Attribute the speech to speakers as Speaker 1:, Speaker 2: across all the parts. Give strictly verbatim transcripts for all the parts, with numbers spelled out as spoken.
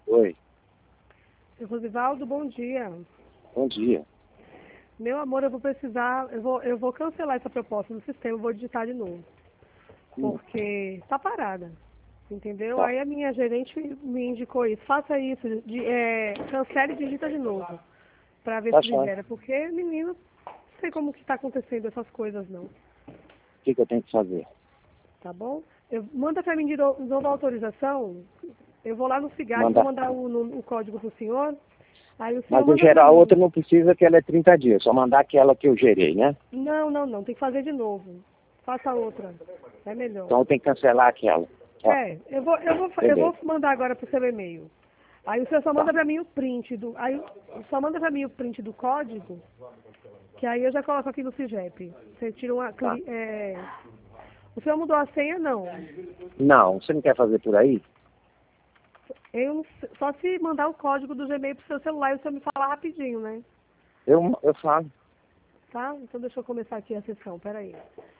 Speaker 1: Oi,
Speaker 2: Seu Rosivaldo, bom dia.
Speaker 1: bom dia.
Speaker 2: Meu amor, eu vou precisar, eu vou, eu vou cancelar essa proposta no sistema, eu vou digitar de novo.
Speaker 1: Hum,
Speaker 2: Porque está parada, entendeu?
Speaker 1: Tá,
Speaker 2: Aí a minha gerente me indicou isso. Faça isso, de, é, cancele e digita de novo, para ver
Speaker 1: tá
Speaker 2: se
Speaker 1: certo.
Speaker 2: libera. Porque, menino, não sei como que está acontecendo essas coisas, não.
Speaker 1: O que, que eu tenho que fazer?
Speaker 2: Tá bom? Eu, manda para mim de no- nova autorização, eu vou lá no Cigad, vou
Speaker 1: Mandar.
Speaker 2: mandar o, no- o código para o senhor. Aí o senhor
Speaker 1: Mas eu
Speaker 2: manda para
Speaker 1: gerar
Speaker 2: mim.
Speaker 1: outra não precisa, que ela é trinta dias. Só mandar aquela que eu gerei, né?
Speaker 2: Não, não, não. Tem que fazer de novo. Faça outra. É melhor.
Speaker 1: Então eu tenho que cancelar aquela. Ó,
Speaker 2: É, eu vou, eu vou, eu vou
Speaker 1: beleza.
Speaker 2: mandar agora pro seu e-mail. Aí o senhor só
Speaker 1: Tá,
Speaker 2: manda pra mim o print do. Aí só manda pra mim o print do código, que aí eu já coloco aqui no CIGEP. Você tira uma.
Speaker 1: tá.
Speaker 2: cli- É, o senhor mudou a senha? Não.
Speaker 1: Não, você não quer fazer por aí?
Speaker 2: Eu, não sei- só se mandar o código do Gmail pro seu celular e o senhor me falar rapidinho, né?
Speaker 1: Eu, eu falo.
Speaker 2: Tá? Então deixa eu começar aqui a sessão, peraí.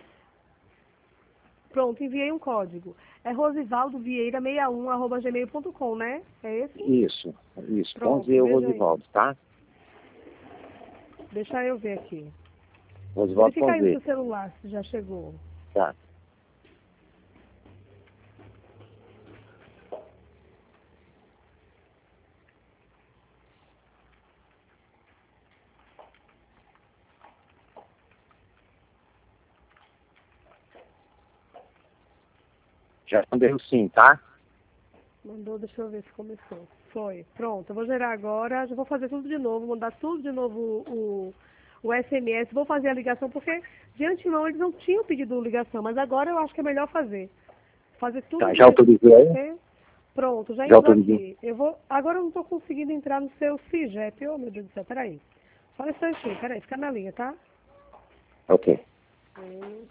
Speaker 2: Pronto, enviei um código. É rosivaldovieira sessenta e um arroba gmail ponto com, né? É esse?
Speaker 1: Isso, isso.
Speaker 2: Pronto,
Speaker 1: Vamos ver o
Speaker 2: veja aí.
Speaker 1: Rosivaldo, tá?
Speaker 2: Deixa eu ver aqui.
Speaker 1: Rosivaldo
Speaker 2: Verifica
Speaker 1: com
Speaker 2: aí no
Speaker 1: Z.
Speaker 2: seu celular se já chegou.
Speaker 1: Tá. Já mandei o sim, tá?
Speaker 2: Mandou, deixa eu ver se começou. Foi. Pronto, eu vou gerar agora, já vou fazer tudo de novo, mandar tudo de novo o, o S M S, vou fazer a ligação, porque de antemão eles não tinham pedido ligação, mas agora eu acho que é melhor fazer. Fazer tudo
Speaker 1: Tá, já
Speaker 2: direitinho
Speaker 1: autorizei
Speaker 2: pra
Speaker 1: aí?
Speaker 2: você. Pronto, já
Speaker 1: Já
Speaker 2: entrou
Speaker 1: autorizei.
Speaker 2: aqui. Eu vou, agora eu não estou conseguindo entrar no seu CIGEP. Oh, meu Deus do céu, peraí. Só um instantinho, peraí, fica na linha, tá?
Speaker 1: Ok.
Speaker 2: Hum.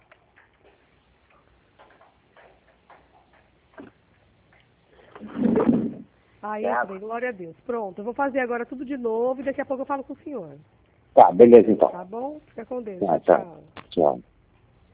Speaker 2: Aí
Speaker 1: É
Speaker 2: entrei, glória a Deus. Pronto, eu vou fazer agora tudo de novo e daqui a pouco eu falo com o senhor.
Speaker 1: Tá, beleza então.
Speaker 2: Tá bom? Fica com Deus.
Speaker 1: Tá,
Speaker 2: Tchau,
Speaker 1: tá.
Speaker 2: tchau.
Speaker 1: Tchau.